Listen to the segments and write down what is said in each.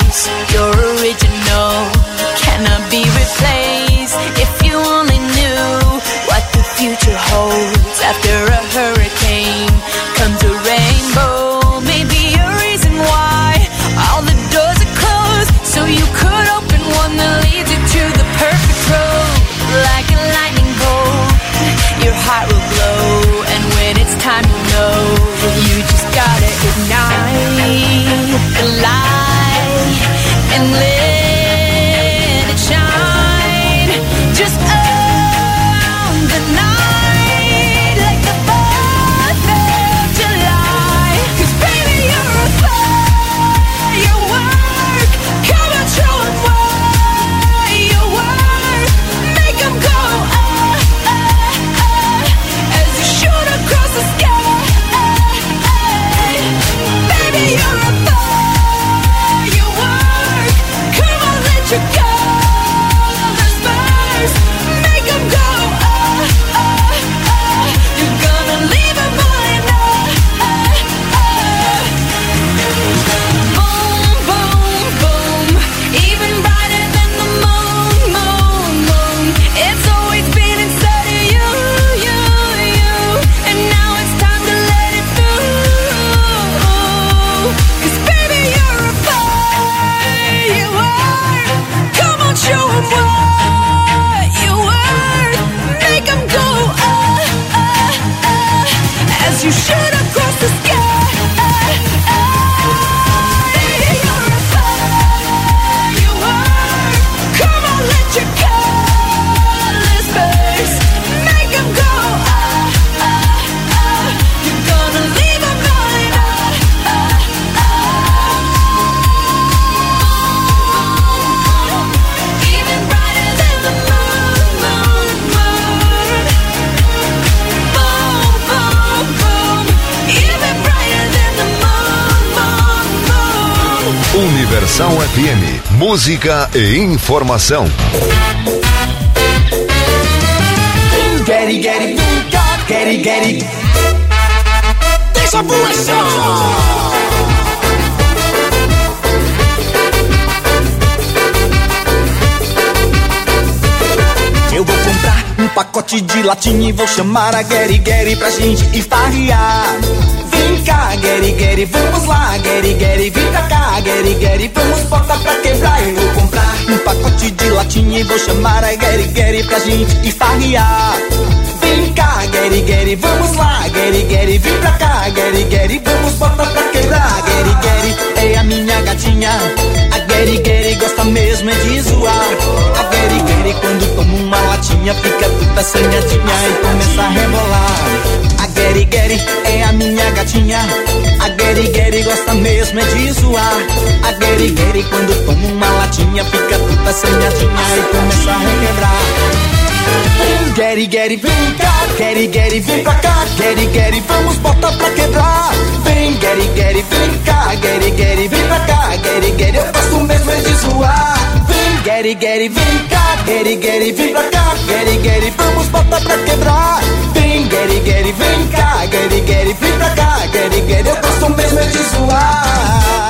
face, you're original, cannot be replaced. If you only knew what the future holds. After a hurricane comes a rainbow. Maybe a reason why all the doors are closed, so you could open one that leads you to the perfect road. Like a lightning bolt, your heart will glow, and when it's time to know, you just gotta ignite the light and let it shine. Just own the night like the 4th of July. 'Cause baby, you're a firework. Come on, show 'em what you're worth. Make 'em go as you shoot across the sky. Baby, you're a firework. Come on, let your colors burst. Make 'em go you're gonna leave 'em all Boom, boom, boom. Even brighter than the moon, moon, moon. It's always been inside of you, you, you. And now it's time to let it through. 'Cause baby, you're a firework. Come on, show 'em what you're worth. Make 'em go as you shoot across the sky. You're a firework. Come on, let your colors burst. Make 'em go you're gonna leave 'em all even brighter than the moon, moon, moon. Boom, boom, boom. Even brighter than the moon, moon, moon. Universal FM, música e informação. Getty, getty, getty, getty. Deixa voar. Eu vou comprar um pacote de latinha e vou chamar a Getty Getty pra gente esfarrear. Vem cá, Getty Getty, vamos lá, Getty Getty, vem pra cá, Getty Getty, vamos botar pra quebrar. Eu vou comprar um pacote de latinha e vou chamar a Getty Getty pra gente esfarrear. Vem cá, Getty Getty, vamos lá, Getty Getty, vem pra cá, Getty Getty, vamos botar pra quebrar. Getty Getty é a minha gatinha, a Getty Getty gosta mesmo é de zoar. A Getty Getty quando toma uma latinha fica toda assanhadinha e começa a rebolar. A Getty Getty é a minha gatinha, a Getty Getty gosta mesmo é de zoar. A Getty Getty quando toma uma latinha fica toda assanhadinha e começa a requebrar. Getty Getty, vem cá, Getty Getty, vem pra cá, Getty Getty, vamos botar pra quebrar. Vem, Getty Getty, vem cá, Getty Getty, vem pra cá, Getty Getty, eu gosto mesmo é de zoar. Vem, Getty Getty, vem cá, Getty Getty, vem pra cá, Getty Getty, vamos botar pra quebrar. Vem, Getty Getty, vem cá, Getty Getty, vem pra cá, Getty Getty, eu gosto mesmo é de zoar.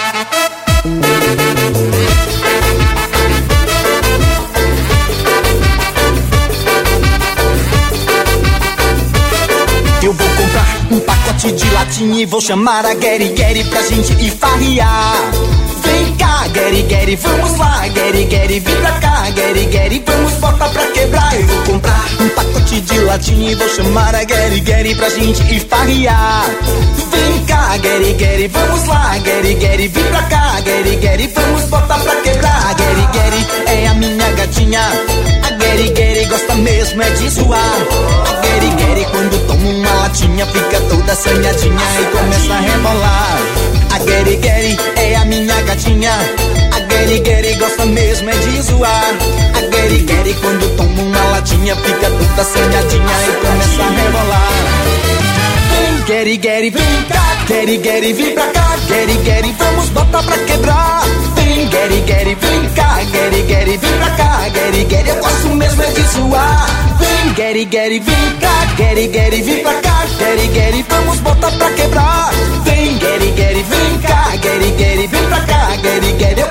Eu vou comprar um pacote de latinha e vou chamar a Getty Getty pra gente esfarrear. Vem cá, Getty Getty, vamos lá, Getty Getty, vem pra cá, Getty Getty, vamos botar pra quebrar. Eu vou comprar um pacote de latinha e vou chamar a Getty Getty pra gente esfarrear. Vem cá, Getty Getty, vamos lá, Getty Getty, vem pra cá, Getty Getty, vamos botar pra quebrar. Getty Getty é a minha gatinha, a Getty Getty gosta mesmo é de zoar. A Getty Getty quando toma uma latinha fica toda assanhadinha e começa a rebolar. A Getty Getty é a minha gatinha, a Getty Getty gosta mesmo é de zoar. A Getty Getty quando toma uma latinha fica toda assanhadinha e começa a rebolar. Vem, Getty Getty, vem cá, Getty Getty, vem pra cá, Getty Getty, vamos botar pra quebrar. Vem, Getty Getty, vem cá, Getty Getty, vem pra cá, Getty Getty, eu gosto mesmo é de zoar. Vem, Getty Getty, vem cá, Getty Getty, vem pra cá, Getty Getty, vamos botar pra quebrar. Vem, Getty Getty, vem cá, Getty Getty, vem pra cá, Getty Getty, eu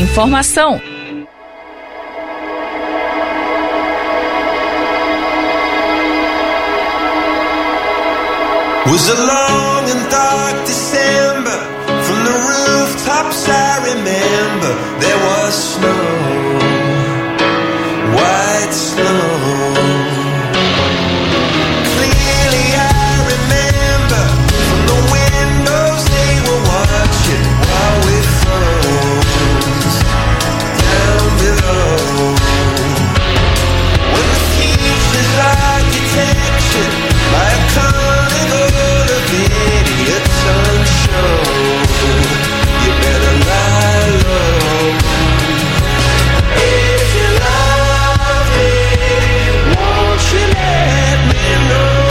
informação. Was a long and dark December. From the rooftops I remember there was snow, white snow. Clearly I remember from the windows they were watching while we froze down below. When the future's architecture by a carnival of idiots on show, you better lie low. If you love me, won't you let me know?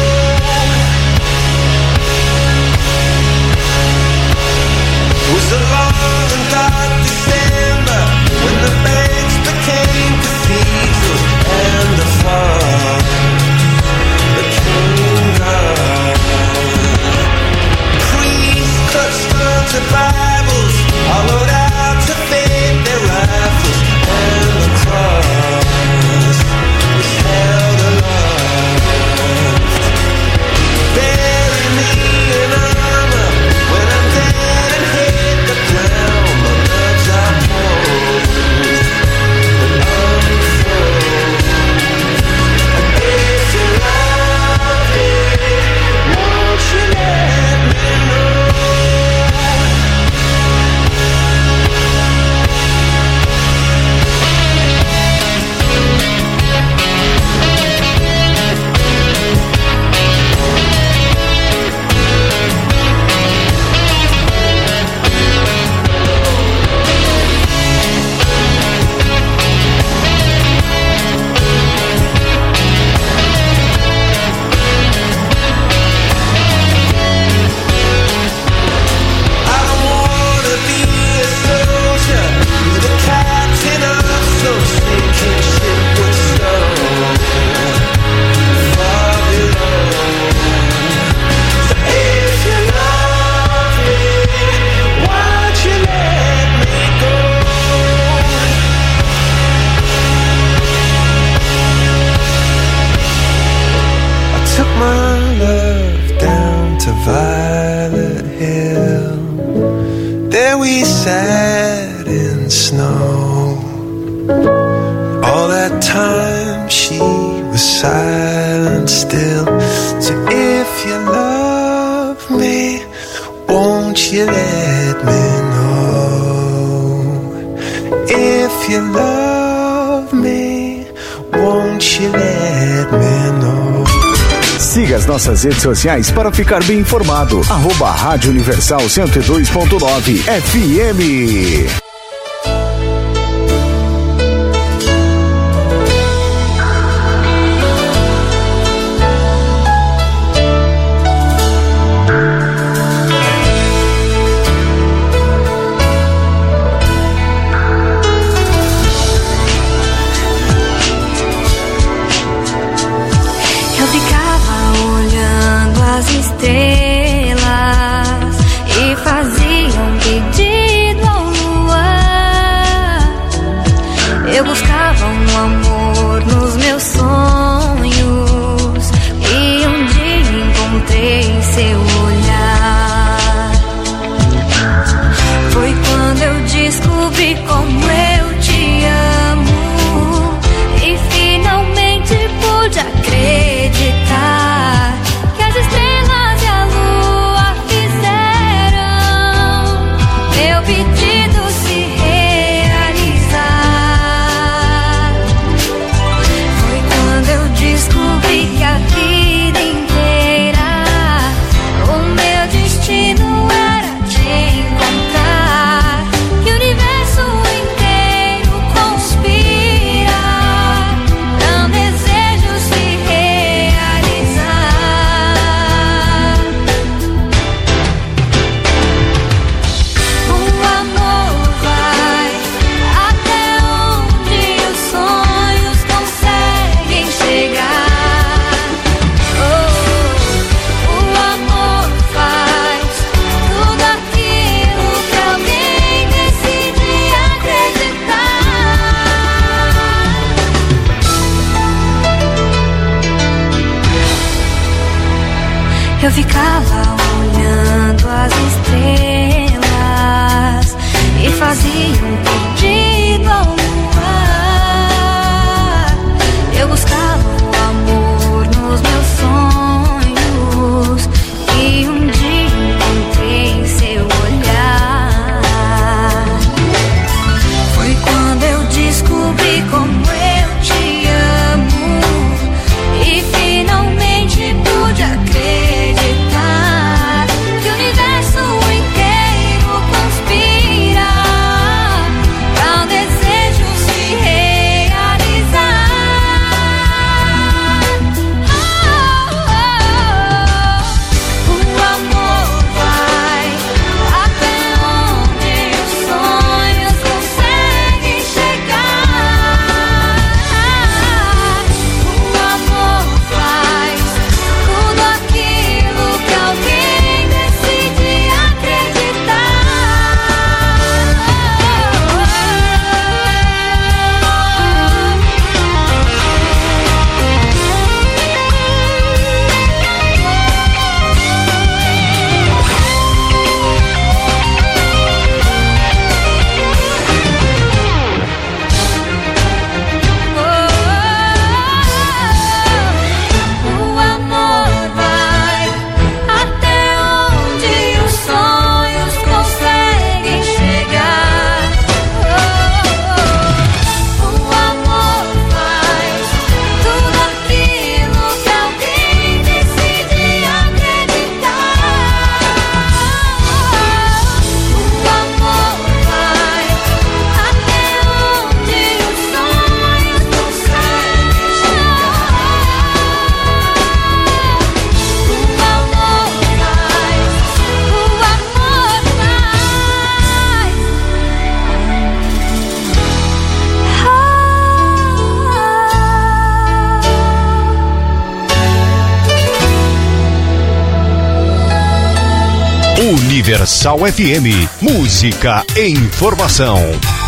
It was a long and dark December when the banks became cathedrals and the fog became dark. Priests clutched onto Bibles, hollowed out to fade their rifles, and the cross was held aloft. Bury me in armor when I'm dead and hit the ground. My nerves are posed and unfroze. And if you love me, won't you let me know? I don't wanna be a soldier, be the captain of some sinking ship with stone far below. So if you love me, won't you let me go? I took my love down to Violet Hill. There we sat in snow. All that time she was silent still. So if you love me, won't you let me know? If you love me, won't you let me know? Siga as nossas redes sociais para ficar bem informado. @Rádio Universal 102.9 FM. Eu ficava olhando as estrelas e fazia um pedido ao luar. Eu buscava um amor nos meus sonhos e um dia encontrei seu olhar. Foi quando eu descobri como eu te amo e finalmente pude acreditar que as estrelas e a lua fizeram meu pedido se realizar. Eu ficava olhando as estrelas e fazia um pedido ao luar. Eu buscava o amor nos meus sonhos e um dia encontrei seu olhar. Foi quando eu descobri como eu te amo e finalmente pude acreditar que o universo inteiro conspira pra um desejo se realizar. O amor vai até onde os sonhos conseguem chegar. O amor faz tudo aquilo que alguém decide O amor vai até onde os sonhos conseguem chegar. O amor faz tudo aquilo que alguém decide acreditar. O amor vai até onde os sonhos conseguem chegar. O amor faz, o amor Universal FM, música e informação.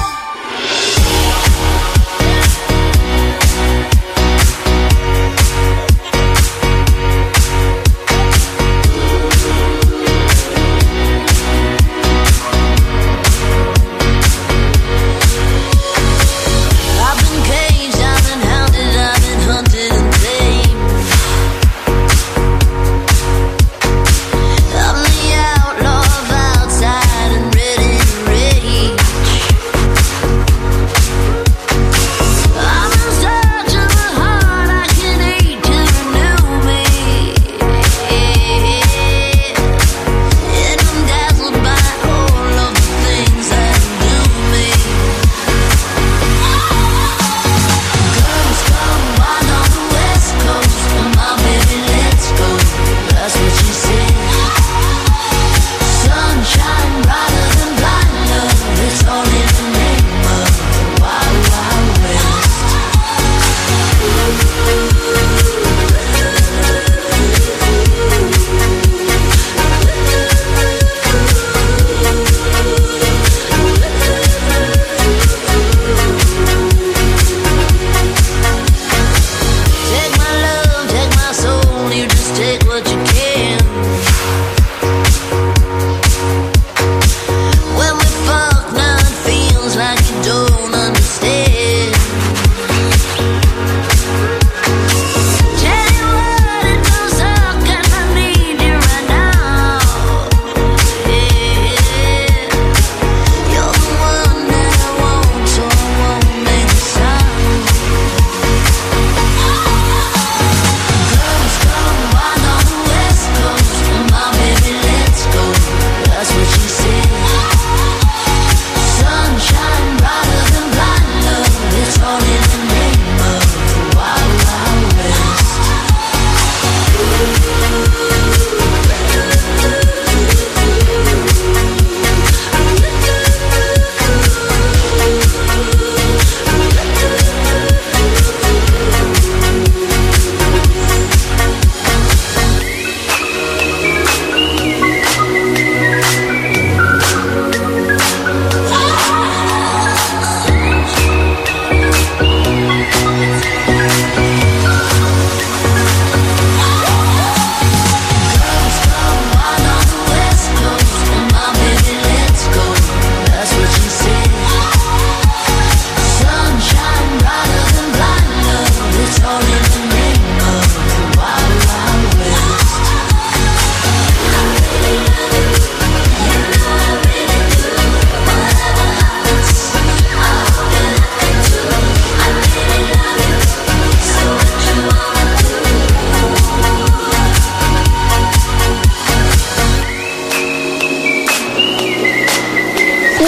I've been caged, I've been hounded, I've been hunted and tamed. I'm the outlaw of outside and ready to rage.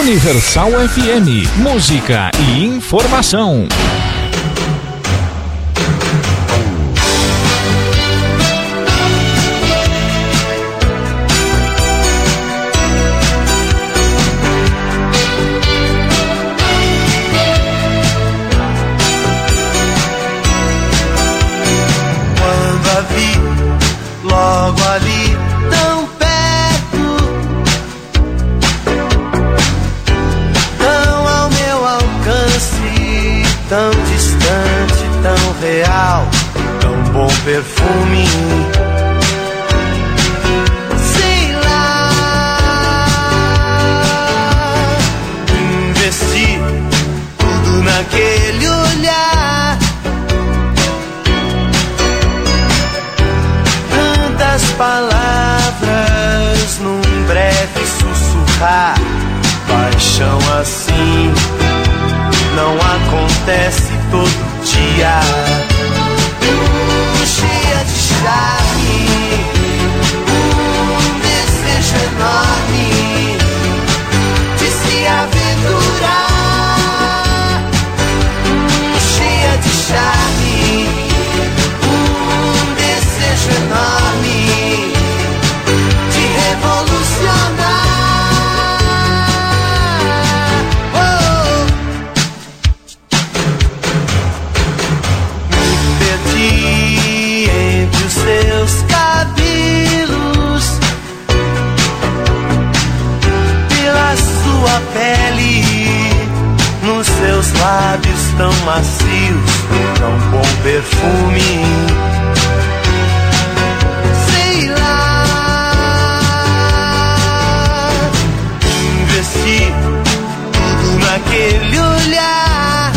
Universal FM, música e informação. Quando a vi logo ali, tão perto, tão ao meu alcance, tão distante, tão real, tão bom perfume. Sei lá, investi tudo naquele olhar. Tantas palavras num breve sussurrar. Paixão assim não acontece todo dia. Cheia de charme, desejo enorme de se aventurar. Cheia de charme, desejo enorme de revolucionar. Oh. Me perdi entre os seus cabelos, pela sua pele, nos seus lábios tão macios, tão bom perfume. Sei lá, investi tudo naquele olhar.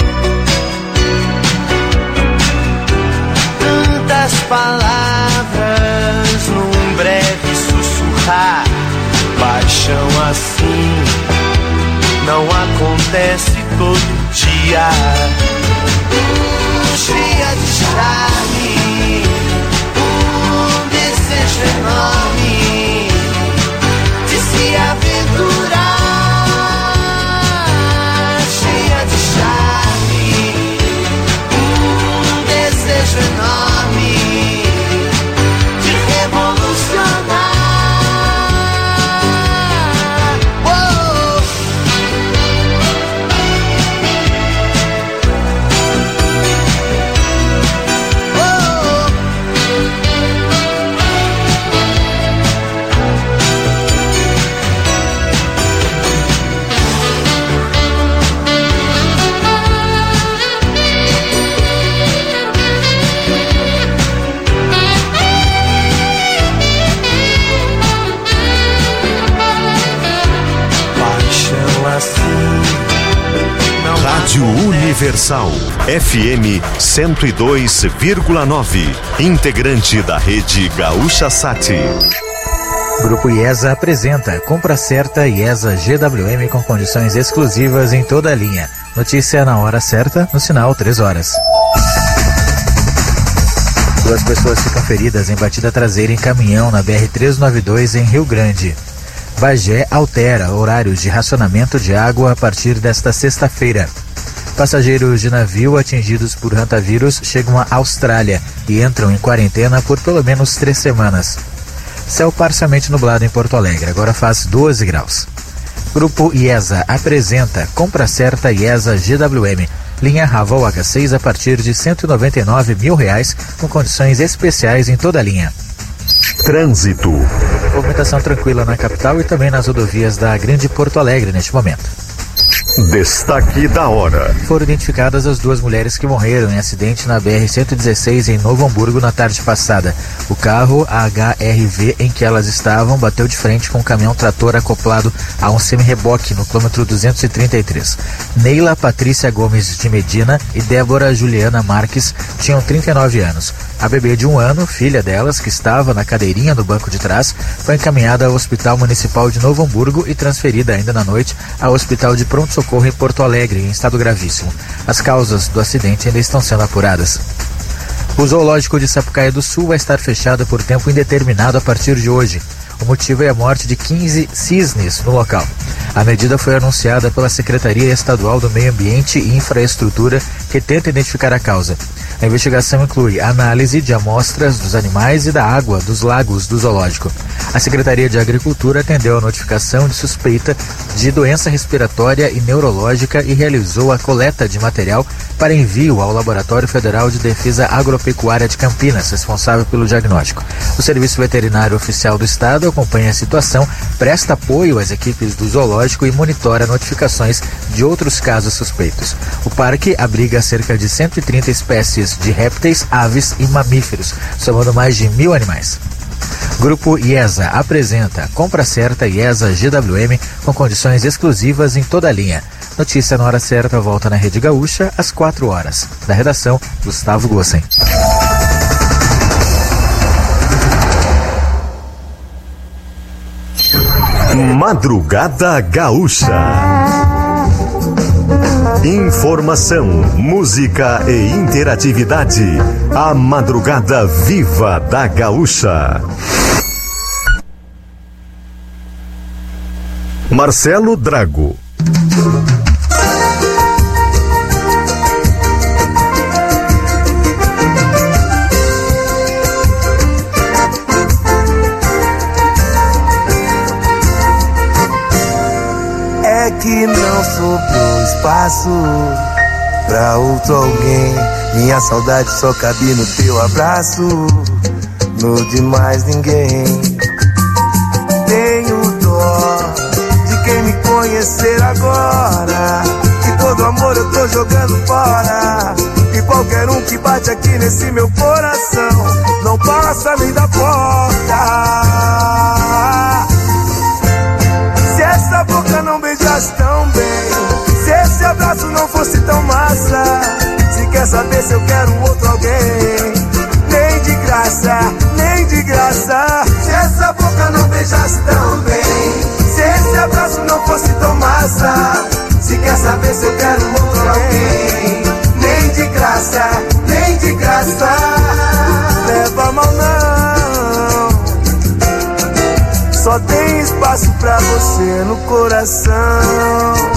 Tantas palavras num breve sussurrar. Paixão assim não acontece todo dia. Cheia de charme, desejo enorme de se aventurar. Cheia de charme, desejo enorme de revolucionar. Oh. Paixão assim não Rádio Universal FM 102,9. Integrante da rede Gaúcha Sat. Grupo IESA apresenta Compra Certa IESA GWM com condições exclusivas em toda a linha. Notícia na hora certa, no sinal 3 horas. 2 pessoas ficam feridas em batida traseira em caminhão na BR-392 em Rio Grande. Bagé altera horários de racionamento de água a partir desta sexta-feira. Passageiros de navio atingidos por hantavírus chegam à Austrália e entram em quarentena por pelo menos 3 semanas. Céu parcialmente nublado em Porto Alegre, agora faz 12 graus. Grupo IESA apresenta Compra Certa IESA GWM. Linha Raval H6 a partir de R$ 199 mil, com condições especiais em toda a linha. Trânsito. Movimentação tranquila na capital e também nas rodovias da Grande Porto Alegre neste momento. Destaque da hora. Foram identificadas as 2 mulheres que morreram em acidente na BR-116 em Novo Hamburgo na tarde passada. O carro, a HRV em que elas estavam, bateu de frente com um caminhão trator acoplado a um semi-reboque no quilômetro 233. Neila Patrícia Gomes de Medina e Débora Juliana Marques tinham 39 anos. A bebê de 1 ano, filha delas, que estava na cadeirinha do banco de trás, foi encaminhada ao Hospital Municipal de Novo Hamburgo e transferida ainda na noite ao Hospital de Pronto-Socorro em Porto Alegre, em estado gravíssimo. As causas do acidente ainda estão sendo apuradas. O zoológico de Sapucaia do Sul vai estar fechado por tempo indeterminado a partir de hoje. O motivo é a morte de 15 cisnes no local. A medida foi anunciada pela Secretaria Estadual do Meio Ambiente e Infraestrutura, que tenta identificar a causa. A investigação inclui análise de amostras dos animais e da água dos lagos do zoológico. A Secretaria de Agricultura atendeu a notificação de suspeita de doença respiratória e neurológica e realizou a coleta de material para envio ao Laboratório Federal de Defesa Agropecuária de Campinas, responsável pelo diagnóstico. O Serviço Veterinário Oficial do Estado acompanha a situação, presta apoio às equipes do zoológico e monitora notificações de outros casos suspeitos. O parque abriga cerca de 130 espécies de répteis, aves e mamíferos, somando mais de 1.000 animais. Grupo IESA apresenta Compra Certa IESA GWM com condições exclusivas em toda a linha. Notícia na hora certa volta na Rede Gaúcha às 4 horas. Da redação, Gustavo Gossen. Madrugada Gaúcha. Informação, música e interatividade. A Madrugada Viva da Gaúcha. Marcelo Drago. É que não sobrou espaço pra outro alguém. Minha saudade só cabe no teu abraço, no de mais ninguém. Tenho dó de quem me conhecer agora, que todo amor eu tô jogando fora. E qualquer um que bate aqui nesse meu coração não passa nem da porta. Se essa boca não beijasse tão bem, se esse abraço não fosse tão massa, se quer saber se eu quero outro alguém, nem de graça, nem de graça. Se essa boca não beijasse tão bem, se esse abraço não fosse tão massa, se quer saber se eu quero outro alguém, nem de graça, nem de graça. Leva mal não, só tem espaço pra você no coração.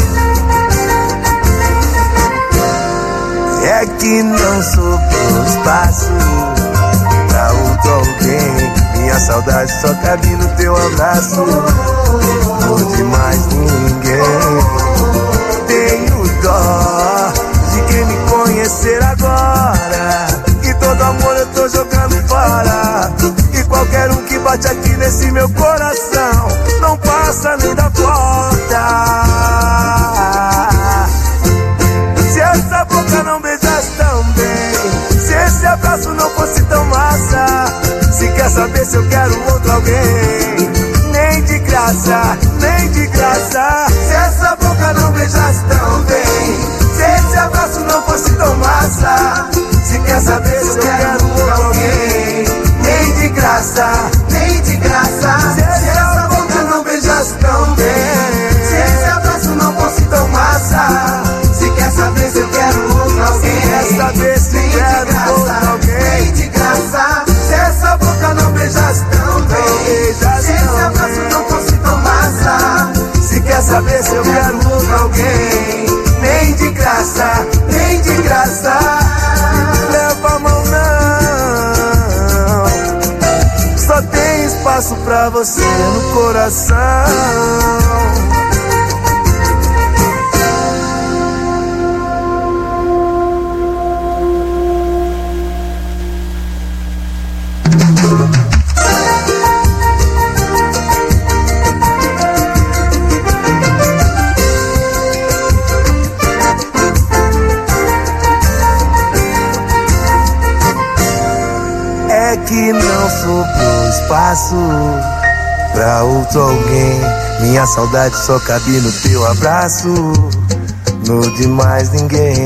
É que não sobrou espaço pra outro alguém. Minha saudade só cabe no teu abraço, não de mais ninguém. Tenho dó de quem me conhecer agora, que todo amor eu tô jogando fora. E qualquer um que bate aqui nesse meu coração não passa nem da porta. Se essa boca não beijasse tão bem, se esse abraço não fosse tão massa, se quer saber se eu quero outro alguém, nem de graça, nem de graça. Se essa boca não beijasse tão bem, se esse abraço não fosse tão massa, se quer saber se eu quero outro alguém, nem de graça, nem de graça. Se essa boca não beijasse tão bem, se esse abraço não fosse tão massa, se quer saber se eu quero outro alguém, quer saber se quero outro alguém, nem de graça. Se essa boca não beijasse tão bem, se esse abraço não fosse tão massa, se quer saber se eu quero outro alguém, nem de graça, nem de graça. Leva a mão não, só tem espaço pra você no coração. É que não sobrou espaço pra outro alguém. Minha saudade só cabe no teu abraço, no de mais ninguém.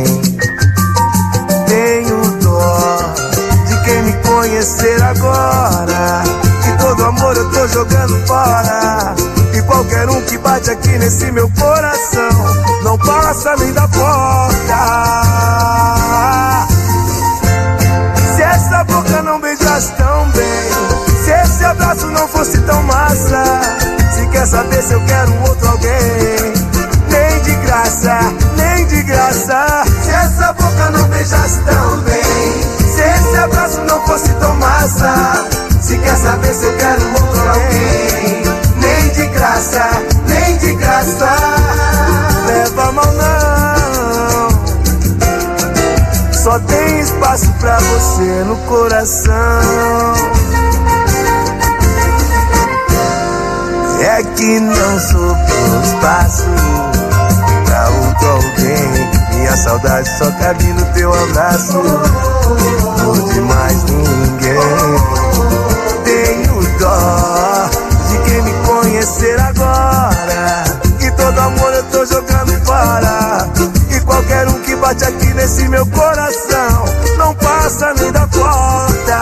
Tenho dó de quem me conhecer agora, que todo amor eu tô jogando fora. E qualquer um que bate aqui nesse meu coração não passa nem da porta. Se essa boca não beijasse tão bem, se esse abraço não fosse tão massa, se quer saber se eu quero outro alguém, você no coração. É que não sobrou espaço pra outro alguém. Minha saudade só cabe no teu abraço. Por de mais ninguém. Tenho dó de quem me conhecer agora. Que todo amor eu tô jogando fora. E qualquer um que bate aqui nesse meu coração não passa nem da porta.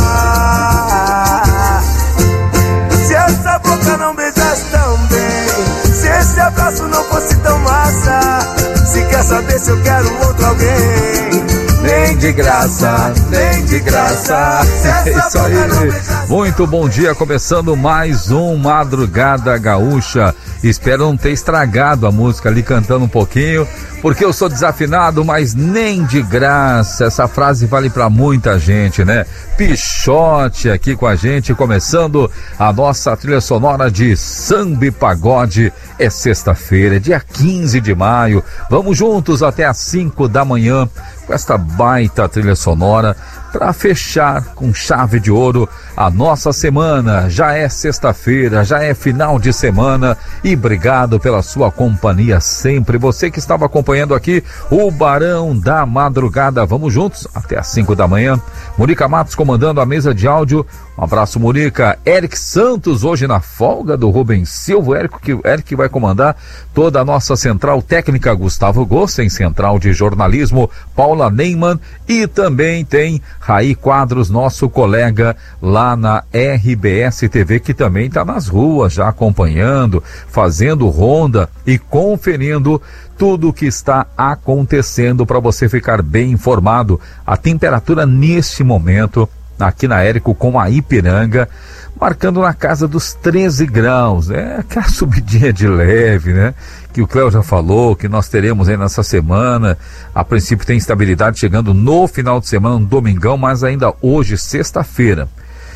Se essa boca não beijasse tão bem, se esse abraço não fosse tão massa, se quer saber se eu quero outro alguém, nem de graça, nem de graça. É isso aí. Muito bom dia, começando mais um Madrugada Gaúcha. Espero não ter estragado a música ali cantando um pouquinho, porque eu sou desafinado, mas nem de graça. Essa frase vale pra muita gente, né? Pichote aqui com a gente, começando a nossa trilha sonora de Samba e Pagode. É sexta-feira, dia 15 de maio. Vamos juntos até às 5 da manhã com esta baita trilha sonora para fechar com chave de ouro a nossa semana. Já é sexta-feira, já é final de semana e obrigado pela sua companhia sempre. Você que estava acompanhando aqui o Barão da Madrugada. Vamos juntos até às 5 da manhã. Murica Matos comandando a mesa de áudio. Um abraço, Murica. Eric Santos hoje na folga do Rubens Silva. Eric vai comandar toda a nossa central técnica. Gustavo Gossen, central de jornalismo, Paula Neyman, e também tem Raí Quadros, nosso colega lá na RBS TV, que também está nas ruas já acompanhando, fazendo ronda e conferindo tudo o que está acontecendo para você ficar bem informado. A temperatura neste momento aqui na Érico com a Ipiranga, marcando na casa dos 13 graus, né? Aquela subidinha de leve, né? Que o Cléo já falou, que nós teremos aí nessa semana. A princípio tem estabilidade chegando no final de semana, no domingão, mas ainda hoje, sexta-feira.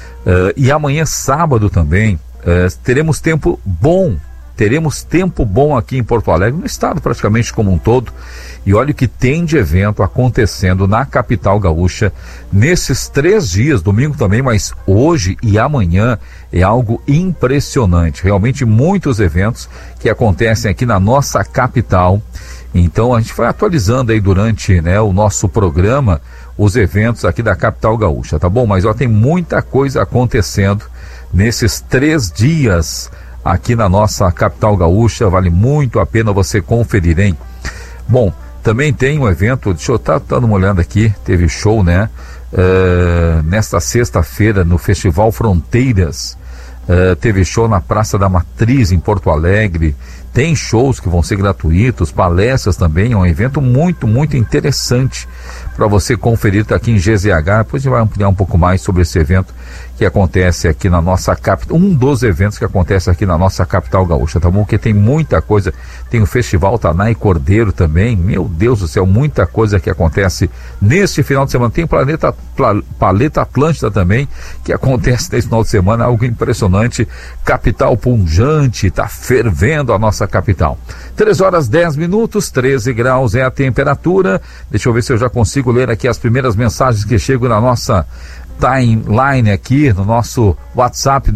E amanhã, sábado também, teremos tempo bom. Teremos tempo bom aqui em Porto Alegre, no estado praticamente como um todo. E olha o que tem de evento acontecendo na capital gaúcha nesses 3 dias, domingo também, mas hoje e amanhã é algo impressionante. Realmente muitos eventos que acontecem aqui na nossa capital. Então a gente vai atualizando aí durante, né, o nosso programa os eventos aqui da capital gaúcha, tá bom? Mas ó, tem muita coisa acontecendo nesses 3 dias aqui na nossa capital gaúcha. Vale muito a pena você conferir, hein? Bom, também tem um evento, deixa eu estar dando uma olhada aqui, teve show, né? Nesta sexta-feira no Festival Fronteiras, teve show na Praça da Matriz em Porto Alegre. Tem shows que vão ser gratuitos, palestras também. É um evento muito, muito interessante para você conferir. Está aqui em GZH. Depois a gente vai ampliar um pouco mais sobre esse evento que acontece aqui na nossa capital. Um dos eventos que acontece aqui na nossa capital gaúcha, tá bom? Porque tem muita coisa. Tem o Festival Tanai Cordeiro também. Meu Deus do céu, muita coisa que acontece neste final de semana. Tem Paleta Atlântida também, que acontece nesse final de semana. Algo impressionante. Capital punjante, tá fervendo a nossa capital. 3 horas 10 minutos, 13 graus é a temperatura. Deixa eu ver se eu já consigo ler aqui as primeiras mensagens que chegam na nossa timeline aqui, no nosso WhatsApp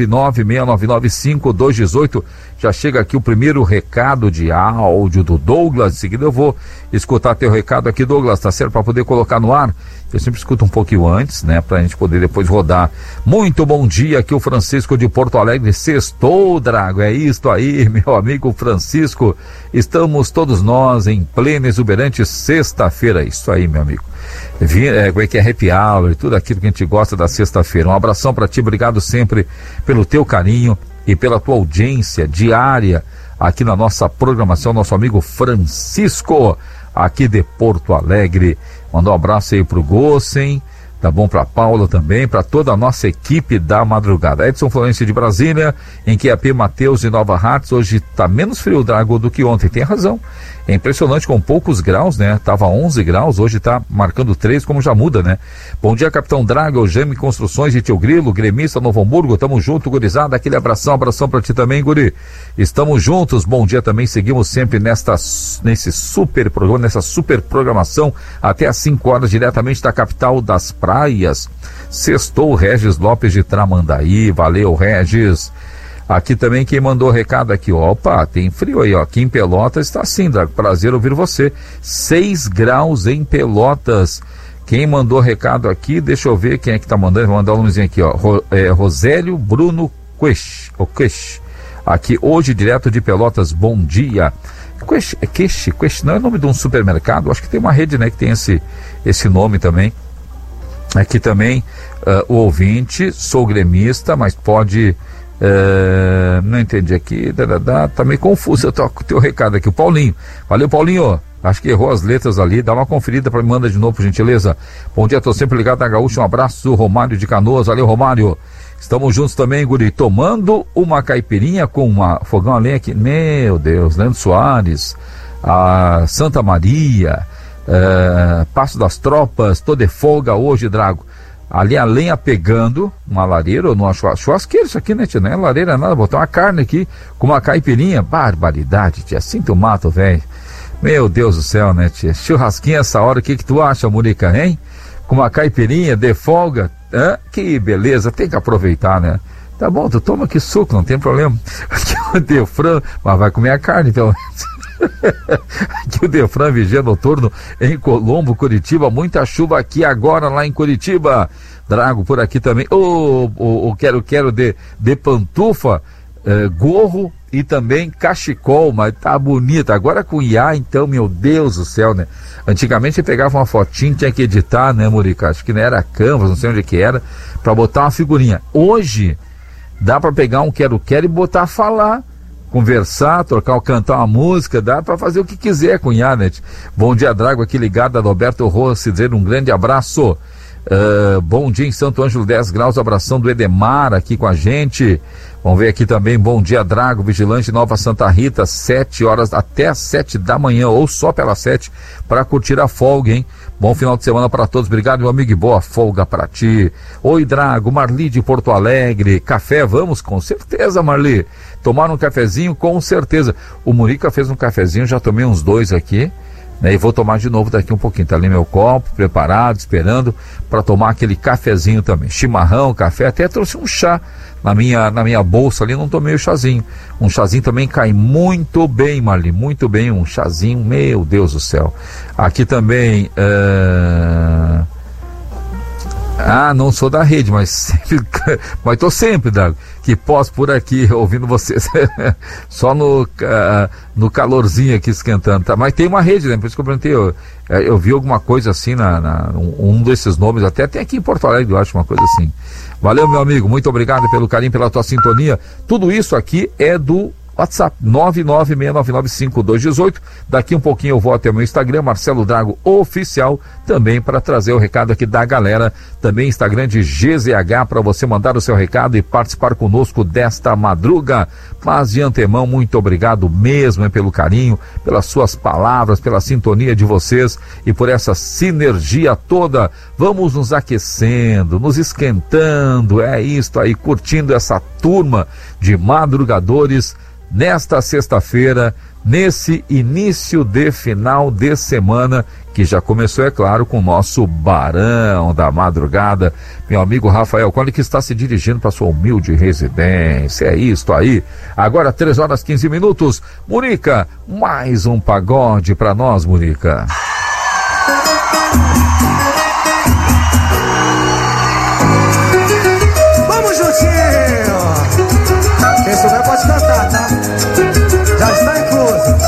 996995218. Já chega aqui o primeiro recado de áudio do Douglas. Em seguida eu vou escutar teu recado aqui, Douglas, tá certo? Para poder colocar no ar. Eu sempre escuto um pouquinho antes, né? Pra gente poder depois rodar. Muito bom dia, aqui o Francisco de Porto Alegre. Sextou, Drago, é isto aí, meu amigo Francisco. Estamos todos nós em plena exuberante sexta-feira. Isso aí, meu amigo. Como é que é happy hour e tudo aquilo que a gente gosta da sexta-feira. Um abração para ti, obrigado sempre pelo teu carinho e pela tua audiência diária aqui na nossa programação. Nosso amigo Francisco, aqui de Porto Alegre. Mandou um abraço aí pro Gossen, tá bom? Pra Paula também, pra toda a nossa equipe da madrugada. Edson Florencio de Brasília, em QAP Mateus de Nova Hartz. Hoje tá menos frio, Drago, do que ontem. Tem razão. É impressionante, com poucos graus, né? Tava 11 graus, hoje tá marcando 3, como já muda, né? Bom dia, Capitão Draga, o Geme Construções de Tio Grilo, gremista Novo Hamburgo, tamo junto, gurizada, aquele abração pra ti também, guri. Estamos juntos, bom dia também, seguimos sempre nesse super programa, nessa super programação, até às 5 horas, diretamente da capital das praias. Sextou, Regis Lopes de Tramandaí, valeu, Regis. Aqui também quem mandou recado aqui, opa, tem frio aí, ó, aqui em Pelotas está assim, Drago, prazer ouvir você, 6 graus em Pelotas. Quem mandou recado aqui, deixa eu ver quem é que tá mandando, vou mandar um nomezinho aqui, ó, Rosélio Bruno Queix, aqui hoje direto de Pelotas, bom dia. Queix, não é nome de um supermercado, acho que tem uma rede, né, que tem esse nome também. Aqui também, o ouvinte, sou gremista, mas pode... não entendi aqui, tá meio confuso o teu recado aqui, o Paulinho, valeu Paulinho, acho que errou as letras ali, dá uma conferida para me mandar de novo, por gentileza. Bom dia, tô sempre ligado na Gaúcha, um abraço, Romário de Canoas, valeu Romário, estamos juntos também, guri, tomando uma caipirinha com uma fogão a lenha aqui, meu Deus, Leandro Soares, a Santa Maria, Passo das Tropas, tô de folga hoje, Drago. Ali a lenha pegando, uma lareira ou numa churrasqueira, isso aqui, né, tia? Não é lareira, nada, botar uma carne aqui com uma caipirinha, barbaridade, tia, assim tu mata, velho. Meu Deus do céu, né, tia? Churrasquinha essa hora, o que tu acha, Murica, hein? Com uma caipirinha, de folga, que beleza, tem que aproveitar, né? Tá bom, tu toma que suco, não tem problema. Aqui o Defran, mas vai comer a carne, pelo menos. Aqui o Defran, vigia noturno em Colombo, Curitiba, muita chuva aqui agora lá em Curitiba. Drago por aqui também, quero de pantufa, gorro e também cachecol, mas tá bonita, agora com IA, então, meu Deus do céu, né? Antigamente você pegava uma fotinha, tinha que editar, né, Murica? Acho que não era Canvas, não sei onde que era, pra botar uma figurinha. Hoje dá pra pegar um quero e botar a falar, conversar, cantar uma música, dá para fazer o que quiser com Yanet. Bom dia, Drago, aqui ligado, Adalberto Rossi, dizer um grande abraço. Bom dia em Santo Ângelo, 10 graus, abração do Edemar aqui com a gente. Vamos ver aqui também, bom dia, Drago, vigilante Nova Santa Rita, 7 horas até as 7 da manhã, ou só pelas 7, para curtir a folga, hein? Bom final de semana para todos, obrigado, meu amigo, e boa folga para ti. Oi, Drago, Marli de Porto Alegre, café, vamos? Com certeza, Marli, tomar um cafezinho, com certeza. O Murica fez um cafezinho, já tomei uns 2 aqui, né, e vou tomar de novo daqui um pouquinho, tá ali meu copo, preparado, esperando para tomar aquele cafezinho também, chimarrão, café, até trouxe um chá na minha bolsa ali, não tomei o chazinho, um chazinho também cai muito bem, Marli, muito bem, um chazinho, meu Deus do céu. Aqui também, não sou da rede, mas tô sempre, Dago, que posso por aqui, ouvindo vocês, só no calorzinho aqui esquentando, tá? Mas tem uma rede, né? Por isso que eu perguntei, eu vi alguma coisa assim, um desses nomes, até tem aqui em Porto Alegre, eu acho, uma coisa assim. Valeu, meu amigo, muito obrigado pelo carinho, pela tua sintonia. Tudo isso aqui é do WhatsApp 996995218. Daqui um pouquinho eu vou até o meu Instagram, Marcelo Drago Oficial, também para trazer o recado aqui da galera. Também Instagram de GZH para você mandar o seu recado e participar conosco desta madruga. Mas de antemão, muito obrigado mesmo pelo carinho, pelas suas palavras, pela sintonia de vocês e por essa sinergia toda. Vamos nos aquecendo, nos esquentando, é isto aí, curtindo essa turma de madrugadores nesta sexta-feira, nesse início de final de semana, que já começou, é claro, com o nosso Barão da Madrugada, meu amigo Rafael Cole, que está se dirigindo para sua humilde residência. É isto aí. Agora 3 horas 15 minutos. Murica, mais um pagode para nós, Murica. Vamos juntinho! Quem souber pode cantar, tá? Já está incluso.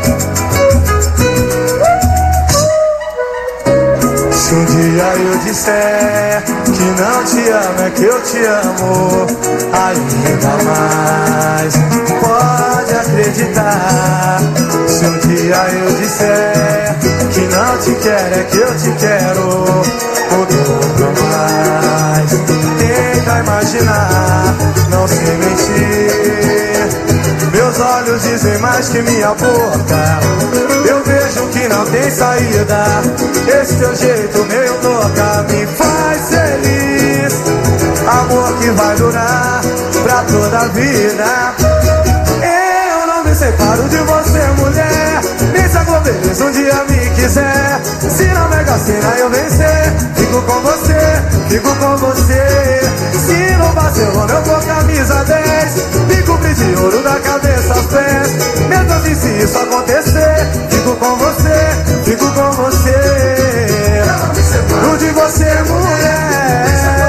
Se um dia eu disser que não te amo, é que eu te amo ainda mais. Pode acreditar. Se um dia eu disser que não te quero, é que eu te quero o dobro mais. Tenta imaginar, não sei mentir. Meus olhos olhos dizem mais que minha boca. Eu vejo que não tem saída. Esse teu jeito meio louca me faz feliz. Amor que vai durar pra toda a vida. Eu não me separo de você, mulher. Nem se a Globelis um dia me quiser. Se na Mega Sena eu vencer, fico com você, fico com você. Se no Barcelona eu for camisa 10, me cobrir de ouro da cabeça aos pés. Mesmo assim, se isso acontecer, fico com você, fico com você. Tudo de você, mulher.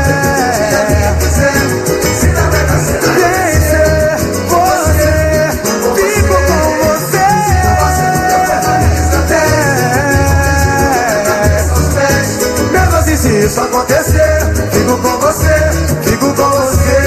Se na Mega Sena vencer, você, fico com você. Mesmo assim, se isso acontecer, fico com você, fico com você.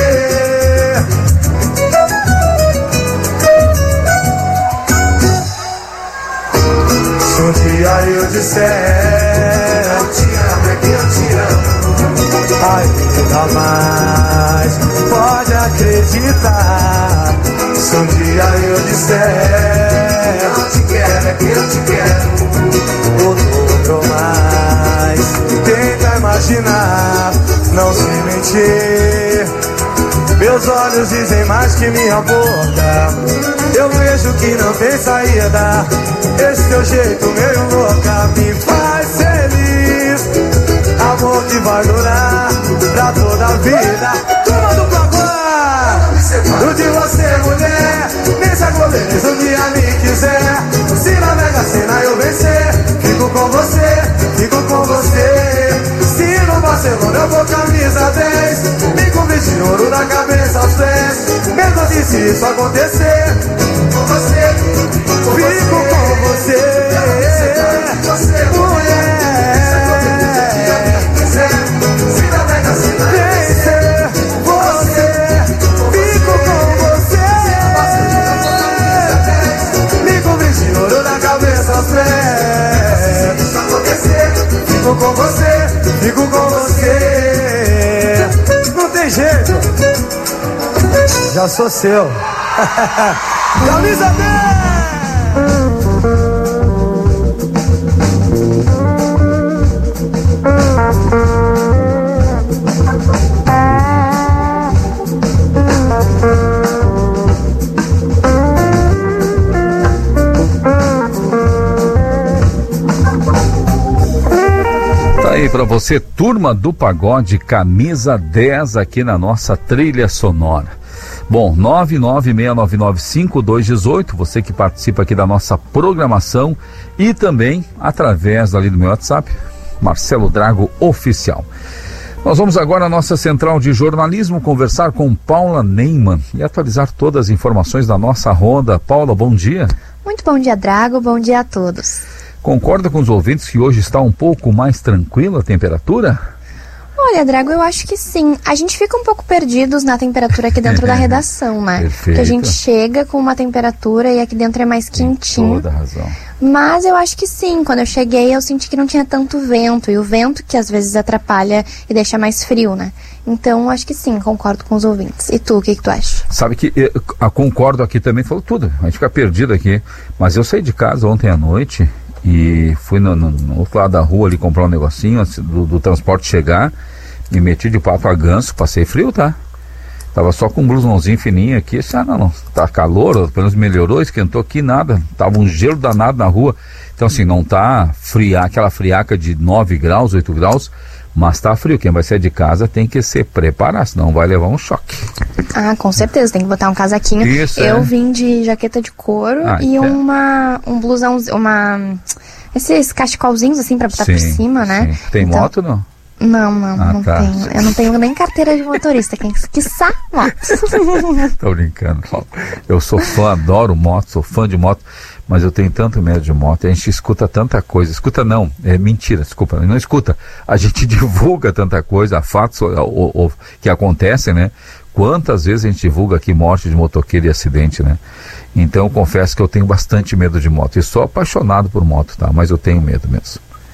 Se um dia eu disser eu te amo, é que eu te amo, ai, nunca mais, pode acreditar. Se um dia eu disser eu te quero, é que eu te quero, outro mais. Tenta imaginar, não se mentir. Meus olhos dizem mais que minha boca. Eu vejo que não tem saída. Esse teu jeito meio louca me faz feliz. Amor que vai durar pra toda a vida. Turma do Plagão, tudo de você, mulher. Nem se a Globelis um dia me quiser. Se na Mega Sena eu vencer, fico com você, fico com você. Se no Barcelona eu vou camisa 10, me cobrir de ouro da cabeça aos pés. Mesmo assim, se isso acontecer, com você, fico com você, mulher. Se na Mega Sena vencer, você, fico com você. Me cobrir de ouro da cabeça aos pés. Se isso acontecer, fico com você, fico com você. Não tem jeito, já sou seu. Camisa 10. Tá aí pra você, Turma do Pagode, camisa 10 aqui na nossa trilha sonora. Bom, 996995218, você que participa aqui da nossa programação e também através ali do meu WhatsApp, Marcelo Drago Oficial. Nós vamos agora à nossa central de jornalismo conversar com Paula Neyman e atualizar todas as informações da nossa ronda. Paula, bom dia. Muito bom dia, Drago, bom dia a todos. Concorda com os ouvintes que hoje está um pouco mais tranquila a temperatura? Olha, Drago, eu acho que sim. A gente fica um pouco perdidos na temperatura aqui dentro da redação, né? Perfeito. Porque a gente chega com uma temperatura e aqui dentro é mais quentinho. Toda razão. Mas eu acho que sim. Quando eu cheguei, eu senti que não tinha tanto vento. E o vento que às vezes atrapalha e deixa mais frio, né? Então, eu acho que sim, concordo com os ouvintes. E tu, o que tu acha? Sabe que eu concordo aqui também, falou tudo. A gente fica perdido aqui. Mas eu saí de casa ontem à noite e fui no outro lado da rua ali comprar um negocinho antes do transporte chegar. Me meti de papo a ganso, passei frio, tá? Tava só com um blusãozinho fininho aqui, não, tá calor, pelo menos melhorou, esquentou aqui, nada, tava um gelo danado na rua, então assim, não tá aquela friaca de 9 graus, 8 graus, mas tá frio, quem vai sair de casa tem que se preparar, senão vai levar um choque. Ah, com certeza, tem que botar um casaquinho. Isso, eu vim de jaqueta de couro e um blusão, esses cachecolzinhos assim pra botar por cima, né? Sim. Tem então, moto não? Não tá. Tenho. Eu não tenho nem carteira de motorista, quiçá moto. Tô brincando. Eu sou fã, adoro moto, sou fã de moto, mas eu tenho tanto medo de moto. A gente escuta tanta coisa. Escuta não, é mentira, desculpa, não escuta. A gente divulga tanta coisa, fatos que acontecem, né? Quantas vezes a gente divulga aqui morte de motoqueiro e acidente, né? Então eu confesso que eu tenho bastante medo de moto. E sou apaixonado por moto, tá? Mas eu tenho medo mesmo.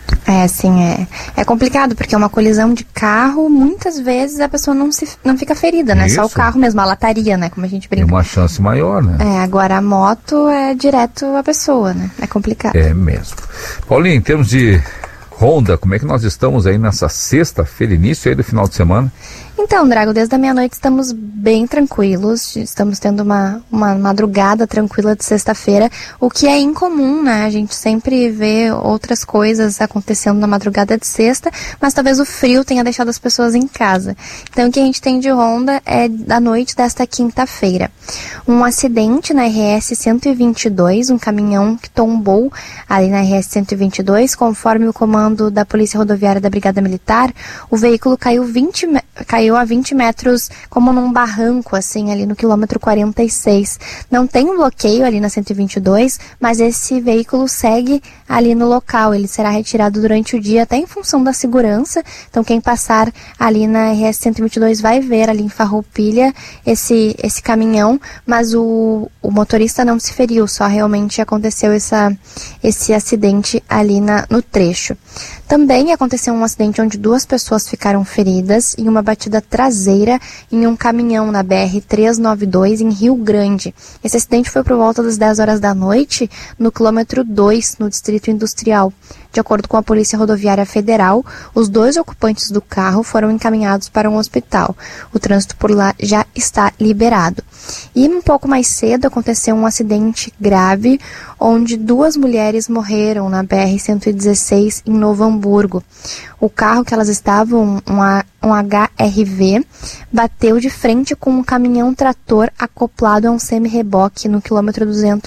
É complicado, porque é uma colisão de carro, muitas vezes a pessoa não fica ferida, né? Isso. Só o carro mesmo, a lataria, né? Como a gente brinca. Tem uma chance maior, né? Agora a moto é direto a pessoa, né? É complicado. É mesmo. Paulinho, em termos de Honda, como é que nós estamos aí nessa sexta-feira, início aí do final de semana? Então, Drago, desde a meia-noite estamos bem tranquilos, estamos tendo uma madrugada tranquila de sexta-feira, o que é incomum, né? A gente sempre vê outras coisas acontecendo na madrugada de sexta, mas talvez o frio tenha deixado as pessoas em casa. Então, o que a gente tem de Honda é da noite desta quinta-feira. Um acidente na RS 122, um caminhão que tombou ali na RS 122, conforme o comando da Polícia Rodoviária da Brigada Militar, o veículo caiu a 20 metros, como num barranco, assim, ali no quilômetro 46. Não tem um bloqueio ali na 122, mas esse veículo segue ali no local. Ele será retirado durante o dia, até em função da segurança. Então, quem passar ali na RS 122 vai ver ali em Farroupilha esse caminhão, mas o motorista não se feriu, só realmente aconteceu esse acidente ali no trecho. Também aconteceu um acidente onde 2 pessoas ficaram feridas em uma batida traseira em um caminhão na BR-392 em Rio Grande. Esse acidente foi por volta das 10 horas da noite no quilômetro 2, no Distrito Industrial. De acordo com a Polícia Rodoviária Federal, os 2 ocupantes do carro foram encaminhados para um hospital. O trânsito por lá já está liberado. E um pouco mais cedo aconteceu um acidente grave onde 2 mulheres morreram na BR-116 em Novo Hamburgo. O carro que elas estavam, um HRV, bateu de frente com um caminhão trator acoplado a um semi-reboque no quilômetro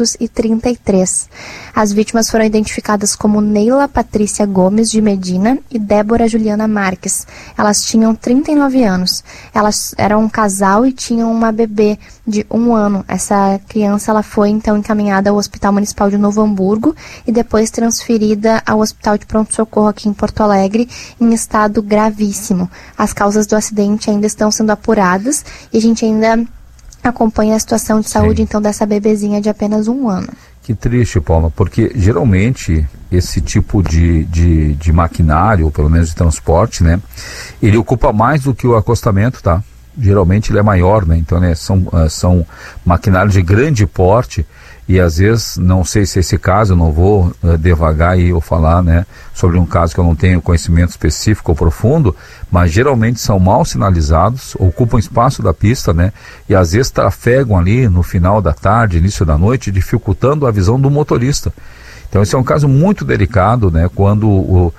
233. As vítimas foram identificadas como Neila Patrícia Gomes de Medina e Débora Juliana Marques. Elas tinham 39 anos. Elas eram um casal e tinham uma bebê de 1 ano. Essa criança ela foi então encaminhada ao Hospital Municipal de Novo Hamburgo e depois transferida ao Hospital de Pronto-Socorro aqui em Porto Alegre em estado gravíssimo. As causas do acidente ainda estão sendo apuradas e a gente ainda acompanha a situação de saúde então dessa bebezinha de apenas 1 ano. Que triste, Paula, porque geralmente esse tipo de maquinário, ou pelo menos de transporte, né, ele ocupa mais do que o acostamento, tá? Geralmente ele é maior, né? Então, né, são maquinários de grande porte e às vezes, não sei se é esse caso, eu não vou devagar e eu falar, né, sobre um caso que eu não tenho conhecimento específico ou profundo, mas geralmente são mal sinalizados, ocupam espaço da pista, né, e às vezes trafegam ali no final da tarde, início da noite, dificultando a visão do motorista. Então esse é um caso muito delicado, né, quando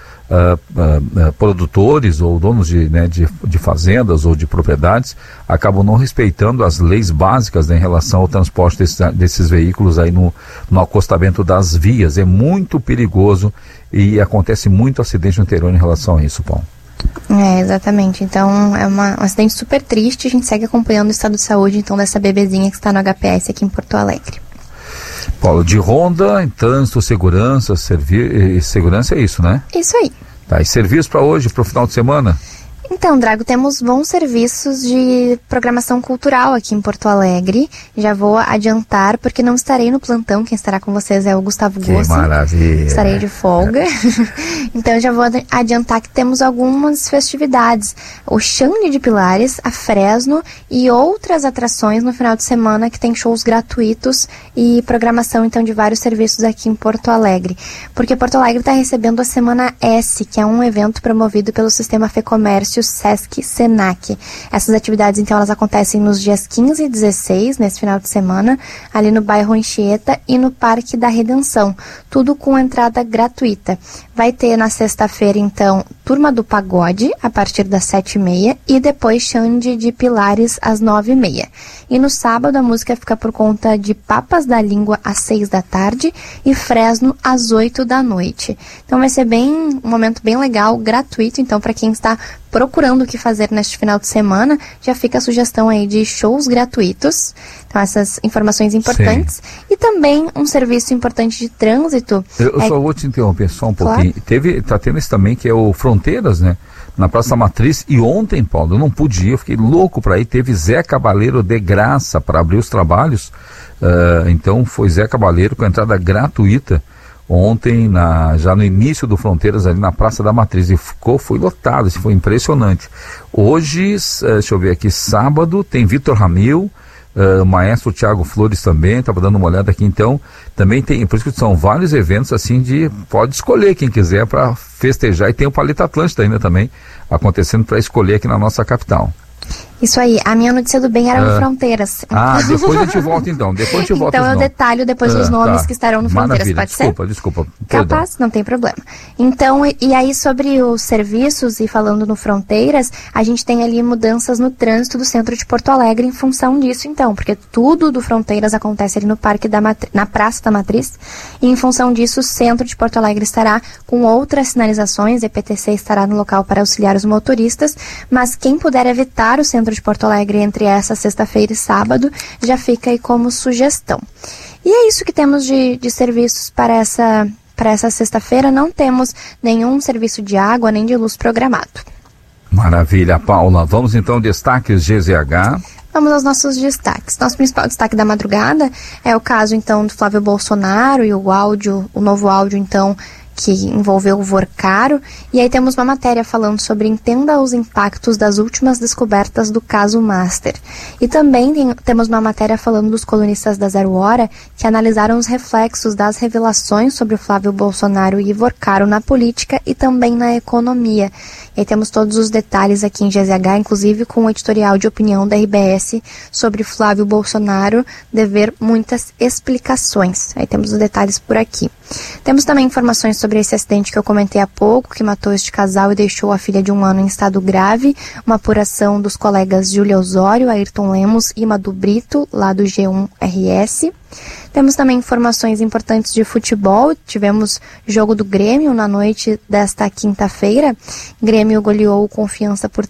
produtores ou donos de fazendas ou de propriedades acabam não respeitando as leis básicas, né, em relação ao transporte desses veículos aí no acostamento das vias. É muito perigoso e acontece muito acidente no interior em relação a isso, Paulo. Exatamente. Então é um acidente super triste. A gente segue acompanhando o estado de saúde então dessa bebezinha que está no HPS aqui em Porto Alegre. Paulo, de Honda, em trânsito, segurança, segurança é isso, né? Isso aí. Tá, e serviço para hoje, para o final de semana? Então, Drago, temos bons serviços de programação cultural aqui em Porto Alegre. Já vou adiantar, porque não estarei no plantão. Quem estará com vocês é o Gustavo Gossi. Que maravilha! Estarei de folga. Então, já vou adiantar que temos algumas festividades. O Xande de Pilares, a Fresno e outras atrações no final de semana que tem shows gratuitos e programação, então, de vários serviços aqui em Porto Alegre. Porque Porto Alegre está recebendo a Semana S, que é um evento promovido pelo Sistema Fecomércio Sesc Senac. Essas atividades, então, elas acontecem nos dias 15 e 16, nesse final de semana, ali no bairro Anchieta e no Parque da Redenção. Tudo com entrada gratuita. Vai ter na sexta-feira, então, Turma do Pagode, a partir das 7h30, e depois Xande de Pilares, às 9h30. E no sábado, a música fica por conta de Papas da Língua, às 6 da tarde, e Fresno, às 8 da noite. Então, vai ser um momento bem legal, gratuito, então, para quem está procurando o que fazer neste final de semana, já fica a sugestão aí de shows gratuitos. Então, essas informações importantes. Sim. E também um serviço importante de trânsito. Eu só vou te interromper só um pouquinho. Tá tendo esse também, que é o Fronteiras, né? Na Praça Matriz. E ontem, Paulo, eu não pude ir, eu fiquei louco para ir. Teve Zé Cabaleiro de graça para abrir os trabalhos. Então, foi Zé Cabaleiro com entrada gratuita. ontem, já no início do Fronteiras, ali na Praça da Matriz, e foi lotado, isso foi impressionante. Hoje, deixa eu ver aqui, sábado, tem Vitor Ramil, o maestro Thiago Flores também, estava dando uma olhada aqui, então, também tem, por isso que são vários eventos assim pode escolher quem quiser para festejar, e tem o Paleta Atlântida ainda também acontecendo para escolher aqui na nossa capital. Isso aí, a minha notícia do bem era no Fronteiras. Depois a gente volta então. Então eu detalho depois os nomes que estarão no Fronteiras, pode ser? Desculpa. Capaz, não tem problema. Então, e aí sobre os serviços e falando no Fronteiras, a gente tem ali mudanças no trânsito do centro de Porto Alegre em função disso então, porque tudo do Fronteiras acontece ali no Parque na Praça da Matriz, e em função disso o centro de Porto Alegre estará com outras sinalizações, a EPTC estará no local para auxiliar os motoristas, mas quem puder evitar o centro de Porto Alegre entre essa sexta-feira e sábado, já fica aí como sugestão. E é isso que temos de serviços para essa sexta-feira. Não temos nenhum serviço de água nem de luz programado. Maravilha, Paula. Vamos então destaques GZH. Vamos aos nossos destaques. Nosso principal destaque da madrugada é o caso então do Flávio Bolsonaro e o novo áudio então que envolveu o Vorcaro, e aí temos uma matéria falando sobre entenda os impactos das últimas descobertas do caso Master. E também temos uma matéria falando dos colunistas da Zero Hora que analisaram os reflexos das revelações sobre o Flávio Bolsonaro e Vorcaro na política e também na economia. E aí temos todos os detalhes aqui em GZH, inclusive com o editorial de opinião da RBS sobre Flávio Bolsonaro dever muitas explicações. Aí temos os detalhes por aqui. Temos também informações sobre esse acidente que eu comentei há pouco, que matou este casal e deixou a filha de 1 ano em estado grave, uma apuração dos colegas Júlia Osório, Ayrton Lemos e Madu Brito, lá do G1 RS. Temos também informações importantes de futebol. Tivemos jogo do Grêmio na noite desta quinta-feira. Grêmio goleou o Confiança por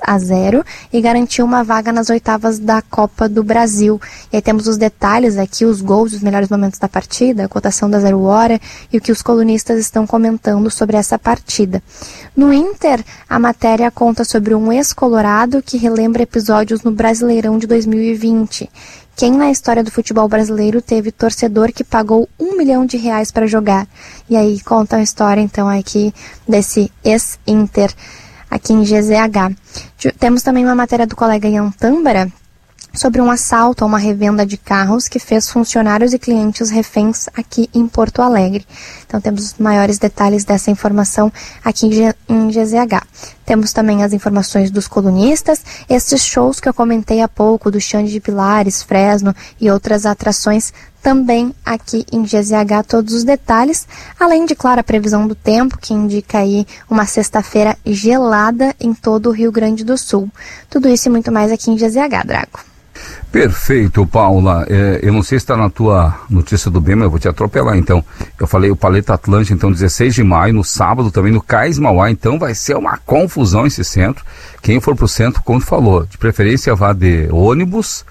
3-0 e garantiu uma vaga nas oitavas da Copa do Brasil. E aí temos os detalhes aqui, os gols, os melhores momentos da partida, a cotação da Zero Hora e o que os colunistas estão comentando sobre essa partida. No Inter, a matéria conta sobre um ex-colorado que relembra episódios no Brasileirão de 2020. Quem na história do futebol brasileiro teve torcedor que pagou R$1 milhão para jogar? E aí conta a história então aqui desse ex-Inter aqui em GZH. Temos também uma matéria do colega Ian Tâmbara sobre um assalto a uma revenda de carros que fez funcionários e clientes reféns aqui em Porto Alegre. Então temos os maiores detalhes dessa informação aqui em GZH. Temos também as informações dos colunistas, esses shows que eu comentei há pouco, do Xande de Pilares, Fresno e outras atrações também aqui em GZH, todos os detalhes, além de, claro, a previsão do tempo, que indica aí uma sexta-feira gelada em todo o Rio Grande do Sul. Tudo isso e muito mais aqui em GZH, Drago. Perfeito, Paula. Eu não sei se está na tua notícia do bem, mas eu vou te atropelar então. Eu falei o Paleta Atlântida, então 16 de maio, no sábado também no Cais Mauá, então vai ser uma confusão esse centro. Quem for pro centro, como tu falou, de preferência vá de ônibus,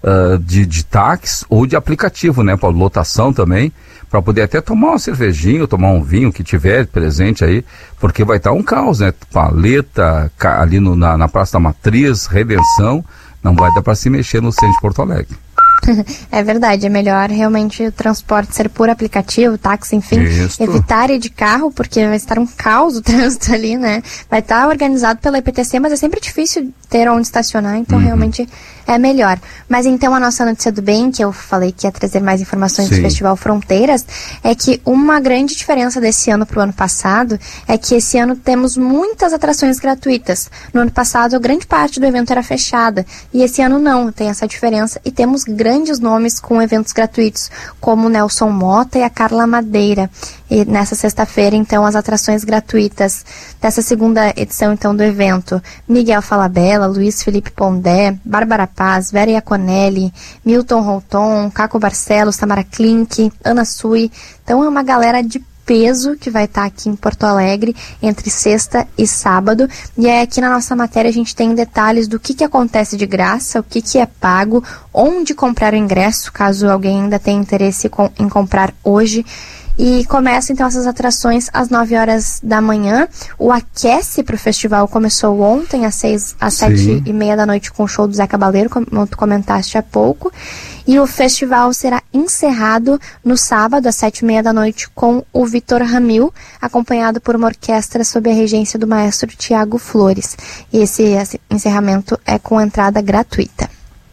de táxi ou de aplicativo, né, para lotação também, para poder até tomar uma cervejinha ou tomar um vinho que tiver presente aí, porque vai estar um caos, né? Paleta ali na Praça da Matriz, Redenção, não vai dar para se mexer no centro de Porto Alegre. É verdade, é melhor realmente o transporte ser por aplicativo, táxi, enfim, evitar ir de carro, porque vai estar um caos o trânsito ali, né? Vai estar organizado pela EPTC, mas é sempre difícil ter onde estacionar, então realmente é melhor. Mas então a nossa notícia do bem, que eu falei que ia trazer mais informações do Festival Fronteiras, é que uma grande diferença desse ano para o ano passado é que esse ano temos muitas atrações gratuitas. No ano passado, grande parte do evento era fechada, e esse ano não, tem essa diferença, e temos grandes nomes com eventos gratuitos, como o Nelson Mota e a Carla Madeira. E nessa sexta-feira, então, as atrações gratuitas dessa segunda edição, então, do evento: Miguel Falabella, Luiz Felipe Pondé, Bárbara Paz, Vera Iaconelli, Milton Routon, Caco Barcelos, Tamara Klink, Ana Sui. Então é uma galera de peso que vai estar aqui em Porto Alegre entre sexta e sábado. E aí aqui na nossa matéria a gente tem detalhes do que acontece de graça, o que é pago, onde comprar o ingresso, caso alguém ainda tenha interesse em comprar hoje. E começam então essas atrações às 9 horas da manhã. O aquece para o festival começou ontem às 7h30 da noite com o show do Zé Cabaleiro, como tu comentaste há pouco. E o festival será encerrado no sábado às 7h30 da noite com o Vitor Ramil, acompanhado por uma orquestra sob a regência do maestro Tiago Flores. E esse encerramento é com entrada gratuita.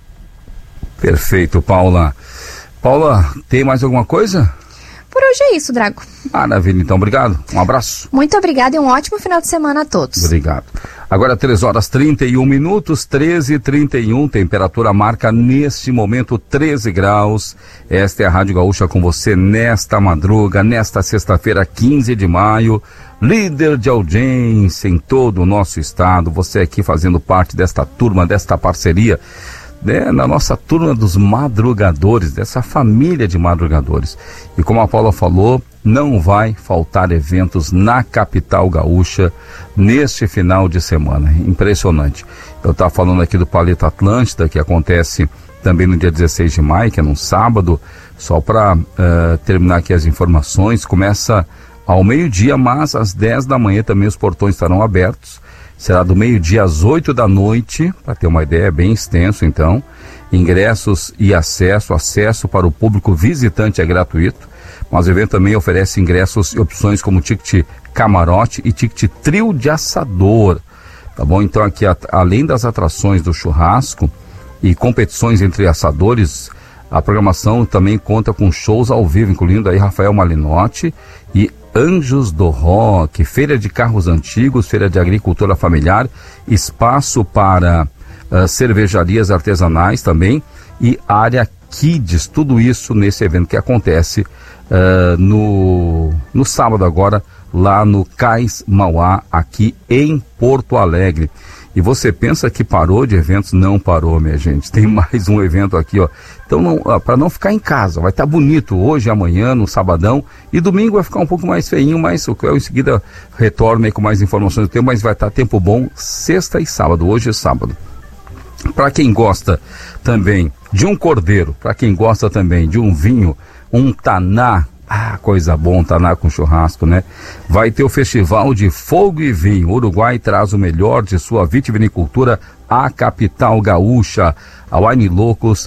Perfeito, Paula. Paula, tem mais alguma coisa? Por hoje é isso, Drago. Maravilha, então, obrigado. Um abraço. Muito obrigada e um ótimo final de semana a todos. Obrigado. Agora 3h31, 13h31, temperatura marca neste momento 13 graus. Esta é a Rádio Gaúcha com você nesta madruga, nesta sexta-feira, 15 de maio. Líder de audiência em todo o nosso estado. Você aqui fazendo parte desta turma, desta parceria, né, na nossa turma dos madrugadores, dessa família de madrugadores. E como a Paula falou, não vai faltar eventos na capital gaúcha neste final de semana. Impressionante. Eu estava falando aqui do Paleta Atlântida, que acontece também no dia 16 de maio, que é num sábado. Só para terminar aqui as informações, começa ao meio-dia, mas às 10 da manhã também os portões estarão abertos. Será do meio-dia às 8 da noite, para ter uma ideia, é bem extenso então. Ingressos e acesso para o público visitante é gratuito, mas o evento também oferece ingressos e opções como ticket camarote e ticket trio de assador, tá bom? Então aqui, além das atrações do churrasco e competições entre assadores, a programação também conta com shows ao vivo, incluindo aí Rafael Malinotti e Anjos do Rock, feira de carros antigos, feira de agricultura familiar, espaço para cervejarias artesanais também e área Kids, tudo isso nesse evento que acontece no sábado agora, lá no Cais Mauá, aqui em Porto Alegre. E você pensa que parou de eventos? Não parou, minha gente. Tem mais um evento aqui, ó. Então, para não ficar em casa, vai estar bonito hoje, amanhã, no sabadão. E domingo vai ficar um pouco mais feinho, mas o Cléo em seguida retorna aí com mais informações do tempo. Mas vai estar tempo bom sexta e sábado. Hoje é sábado. Para quem gosta também de um cordeiro, para quem gosta também de um vinho, um taná. Ah, coisa bom, taná com churrasco, né? Vai ter o Festival de Fogo e Vinho. O Uruguai traz o melhor de sua vitivinicultura à capital gaúcha. A Wine Locals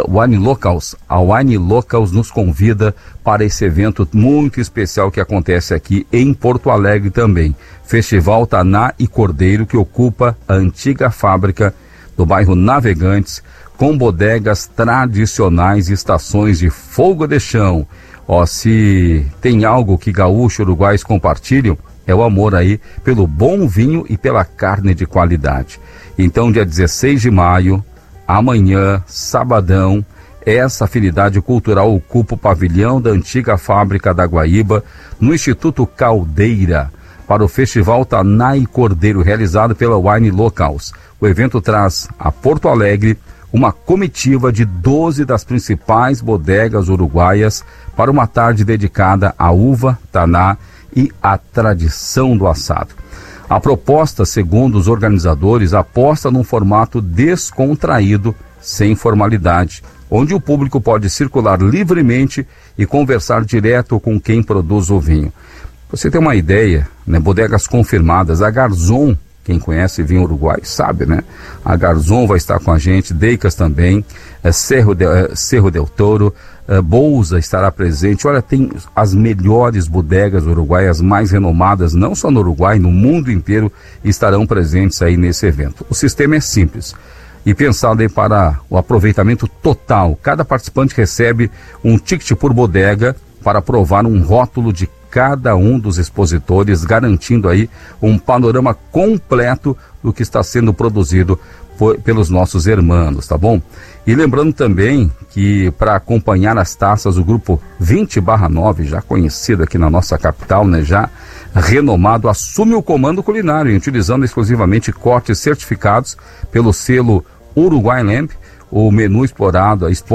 nos convida para esse evento muito especial que acontece aqui em Porto Alegre também. Festival Taná e Cordeiro, que ocupa a antiga fábrica do bairro Navegantes, com bodegas tradicionais e estações de fogo de chão. Ó, se tem algo que gaúcho e uruguaios compartilham, é o amor aí pelo bom vinho e pela carne de qualidade. Então, dia 16 de maio, amanhã, sabadão, essa afinidade cultural ocupa o pavilhão da antiga fábrica da Guaíba, no Instituto Caldeira, para o Festival Taná e Cordeiro, realizado pela Wine Locals. O evento traz a Porto Alegre uma comitiva de 12 das principais bodegas uruguaias para uma tarde dedicada à uva, taná e à tradição do assado. A proposta, segundo os organizadores, aposta num formato descontraído, sem formalidade, onde o público pode circular livremente e conversar direto com quem produz o vinho. Você tem uma ideia, né? Bodegas confirmadas, a Garzon, quem conhece vinho uruguai sabe, né? A Garzon vai estar com a gente, Deicas também, Cerro del Toro, Bolsa estará presente. Olha, tem as melhores bodegas uruguaias, mais renomadas, não só no Uruguai, no mundo inteiro, estarão presentes aí nesse evento. O sistema é simples e pensado aí para o aproveitamento total. Cada participante recebe um ticket por bodega para provar um rótulo de cada um dos expositores, garantindo aí um panorama completo do que está sendo produzido pelos nossos irmãos, tá bom? E lembrando também que para acompanhar as taças, o grupo 20/9, já conhecido aqui na nossa capital, né, já renomado, assume o comando culinário, utilizando exclusivamente cortes certificados pelo selo Uruguay Lamp. O menu explora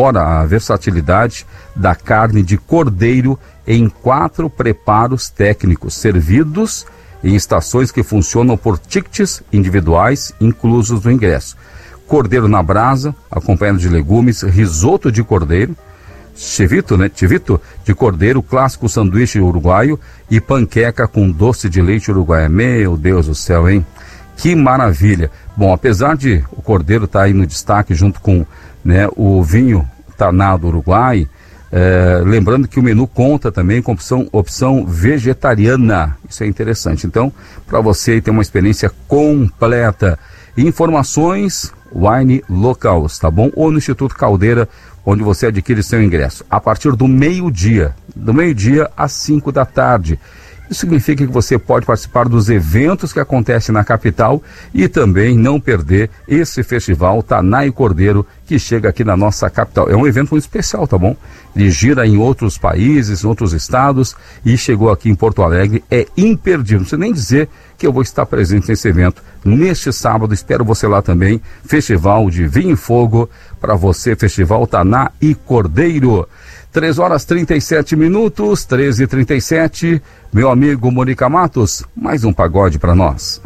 a versatilidade da carne de cordeiro em 4 preparos técnicos, servidos em estações que funcionam por tickets individuais inclusos no ingresso. Cordeiro na brasa, acompanhado de legumes, risoto de cordeiro, chivito, né? Chivito de cordeiro, clássico sanduíche uruguaio e panqueca com doce de leite uruguaio. Meu Deus do céu, hein? Que maravilha. Bom, apesar de o cordeiro estar aí no destaque junto com, né, o vinho Taná do Uruguai, lembrando que o menu conta também com opção vegetariana. Isso é interessante. Então, para você ter uma experiência completa. Informações, Wine Locals, tá bom? Ou no Instituto Caldeira, onde você adquire seu ingresso. A partir do meio-dia às 5 da tarde. Isso significa que você pode participar dos eventos que acontecem na capital e também não perder esse festival Taná e Cordeiro que chega aqui na nossa capital. É um evento muito especial, tá bom? Ele gira em outros países, em outros estados e chegou aqui em Porto Alegre. É imperdível. Não sei nem dizer que eu vou estar presente nesse evento neste sábado. Espero você lá também. Festival de Vinho e Fogo para você, Festival Taná e Cordeiro. 3h37, 13h37. Meu amigo Mônica Matos, mais um pagode para nós.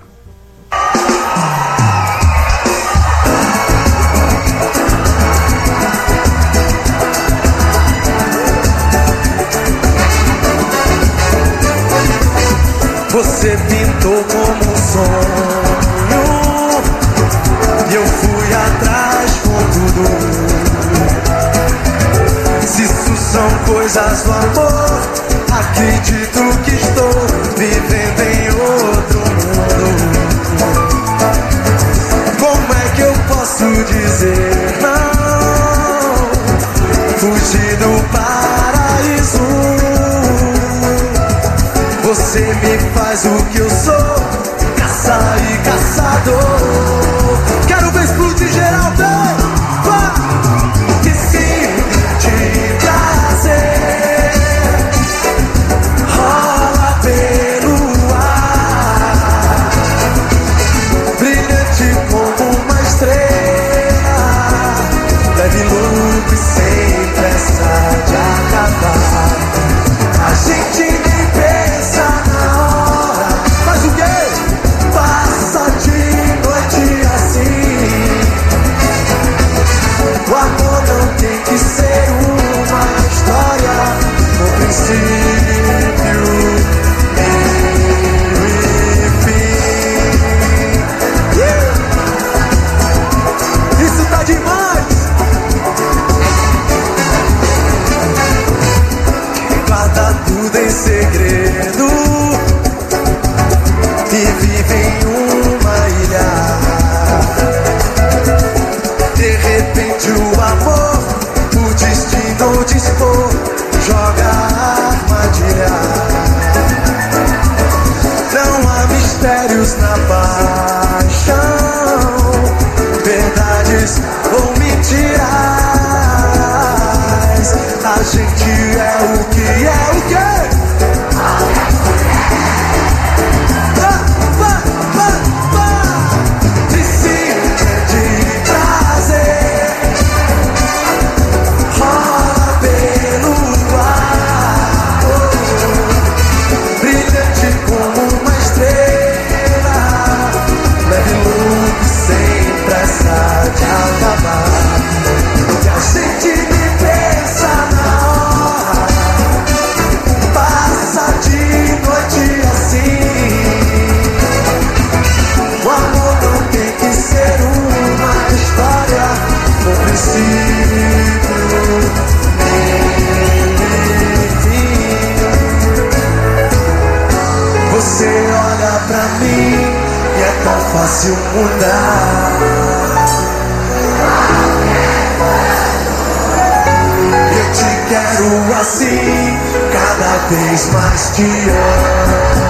Você pintou como um sonho e eu fui atrás com tudo. Se isso são coisas do amor, acredito que estou vivendo em outro mundo. Como é que eu posso dizer não? Fugir do paraíso. Você me faz o que eu sou, caça e caçador. Quero ver explodir geral, vem! Que sinto prazer rola pelo ar, brilhante como uma estrela, leve luto e sem pressa de acabar. A gente nem pensa na hora, mas o quê? Passa de noite assim. O amor não tem que ser uma história, um princípio, meio e fim. Isso tá demais. Guarda tudo em segredo e vive em uma ilha. De repente o amor, o destino dispor, joga a armadilha. Não há mistérios na paixão, verdades ou mentiras. A gente é o que é o quê? De acabar, que a gente nem pensa na hora, passa de noite assim. O amor não tem que ser uma história, um princípio, meio e fim. Você olha pra mim e é tão fácil mudar. Eu te quero assim, cada vez mais te amo.